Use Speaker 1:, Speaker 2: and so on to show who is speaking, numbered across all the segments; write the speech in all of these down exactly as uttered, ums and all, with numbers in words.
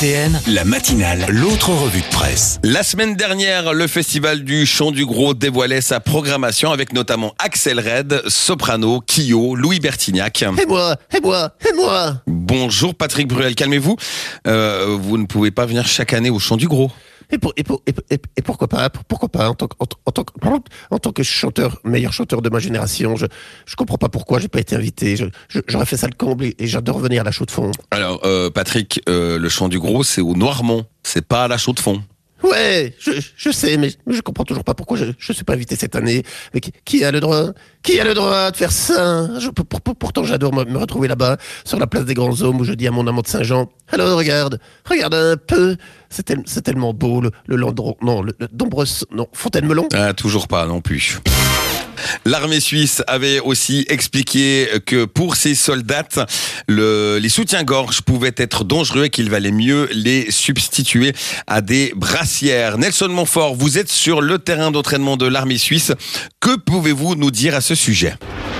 Speaker 1: T N, la matinale, l'autre revue de presse.
Speaker 2: La semaine dernière, le festival du Chant du Gros dévoilait sa programmation avec notamment Axel Red, Soprano, Kyo, Louis Bertignac.
Speaker 3: Et moi, et moi, et moi.
Speaker 2: Bonjour Patrick Bruel, calmez-vous. Euh, vous ne pouvez pas venir chaque année au Chant du Gros.
Speaker 3: Et, pour, et, pour, et, et, et pourquoi pas Pourquoi pas en tant, que, en, en, tant que, en tant que chanteur, meilleur chanteur de ma génération, je je comprends pas pourquoi j'ai pas été invité. Je, je, j'aurais fait ça le comble et, et j'adore venir à la Chaux-de-Fonds.
Speaker 2: Alors euh, Patrick, euh, le Chant du Gros, c'est au Noirmont, c'est pas à la Chaux-de-Fonds.
Speaker 3: Ouais, je, je sais, mais, mais je comprends toujours pas pourquoi je, je suis pas invité cette année. Mais qui, qui a le droit Qui a le droit de faire ça je, pour, pour, Pourtant, j'adore me, me retrouver là-bas, sur la place des Grands Hommes, où je dis à mon amant de Saint-Jean, alors regarde, regarde un peu, c'est, tel, c'est tellement beau, le, le Landron, non, le, le Dombres, non, Fontaine-Melon.
Speaker 2: Ah, toujours pas non plus. L'armée suisse avait aussi expliqué que pour ses soldats, le, les soutiens-gorge pouvaient être dangereux et qu'il valait mieux les substituer à des brassières. Nelson Montfort, vous êtes sur le terrain d'entraînement de l'armée suisse. Que pouvez-vous nous dire à ce sujet ?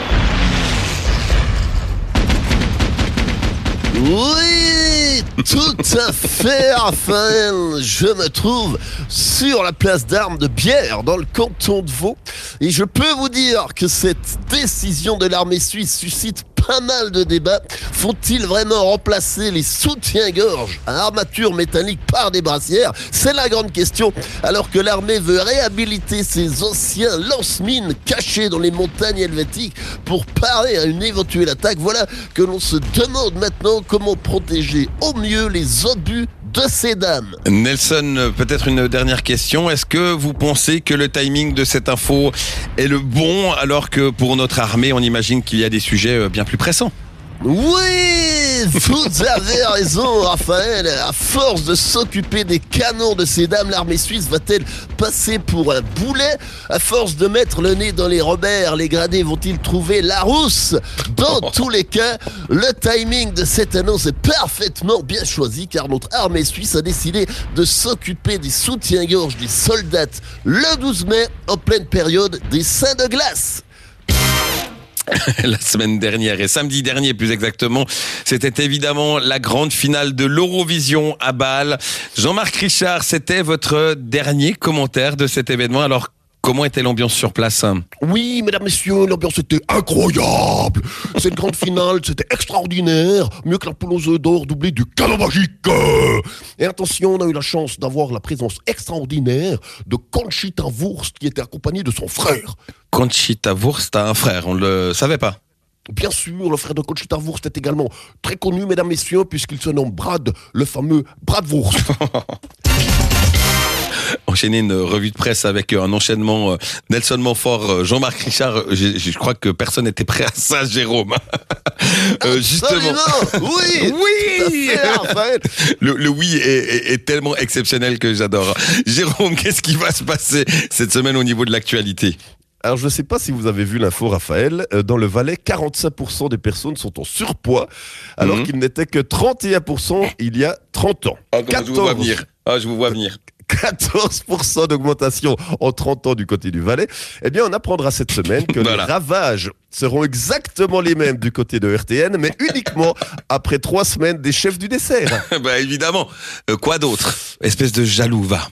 Speaker 3: Oui, tout à fait, Raphaël. Je me trouve sur la place d'armes de Bière, dans le canton de Vaud. Et je peux vous dire que cette décision de l'armée suisse suscite pas mal de débats. Faut-il vraiment remplacer les soutiens-gorge à armature métallique par des brassières ? C'est la grande question. Alors que l'armée veut réhabiliter ses anciens lance-mines cachés dans les montagnes helvétiques pour parer à une éventuelle attaque, voilà que l'on se demande maintenant comment protéger au mieux les obus de ces dames.
Speaker 2: Nelson, peut-être une dernière question. Est-ce que vous pensez que le timing de cette info est le bon, alors que pour notre armée, on imagine qu'il y a des sujets bien plus pressants ?
Speaker 3: Oui, vous avez raison, Raphaël. À force de s'occuper des canons de ces dames, l'armée suisse va-t-elle passer pour un boulet ? À force de mettre le nez dans les Robert, les gradés vont-ils trouver la rousse ? Dans tous les cas, le timing de cette annonce est parfaitement bien choisi, car notre armée suisse a décidé de s'occuper des soutiens-gorge des soldats le douze mai, en pleine période des seins de glace.
Speaker 2: La semaine dernière et samedi dernier plus exactement, c'était évidemment la grande finale de l'Eurovision à Bâle. Jean-Marc Richard, c'était votre dernier commentaire de cet événement. Alors, comment était l'ambiance sur place ?
Speaker 3: Oui, mesdames, messieurs, l'ambiance était incroyable. Cette grande finale, c'était extraordinaire. Mieux que la poule aux œufs d'or doublée du cadeau magique. Et attention, on a eu la chance d'avoir la présence extraordinaire de Conchita Wurst, qui était accompagnée de son frère.
Speaker 2: Conchita Wurst a un frère, on ne le savait pas.
Speaker 3: Bien sûr, le frère de Conchita Wurst est également très connu, mesdames, messieurs, puisqu'il se nomme Brad, le fameux Brad Wurst.
Speaker 2: Enchaîner une revue de presse avec un enchaînement Nelson Montfort, Jean-Marc Richard, je, je crois que personne n'était prêt à ça, Jérôme. euh, justement.
Speaker 3: Oui,
Speaker 2: oui.
Speaker 3: Tout à fait, Raphaël.
Speaker 2: Le, le oui est, est, est tellement exceptionnel que j'adore. Jérôme, qu'est-ce qui va se passer cette semaine au niveau de l'actualité ?
Speaker 4: Alors, je ne sais pas si vous avez vu l'info, Raphaël. Euh, dans le Valais, quarante-cinq pour cent des personnes sont en surpoids, alors mmh. qu'ils n'étaient que trente et un pour cent il y a trente ans.
Speaker 2: Ah, quatorze je vous vois venir. Ah, je vous vois venir.
Speaker 4: quatorze pour cent d'augmentation en trente ans du côté du Valais. Eh bien, on apprendra cette semaine que voilà. Les ravages seront exactement les mêmes du côté de R T N, mais uniquement après trois semaines des chefs du dessert.
Speaker 2: Bah, évidemment. Euh, quoi d'autre ? Espèce de jaloux, va.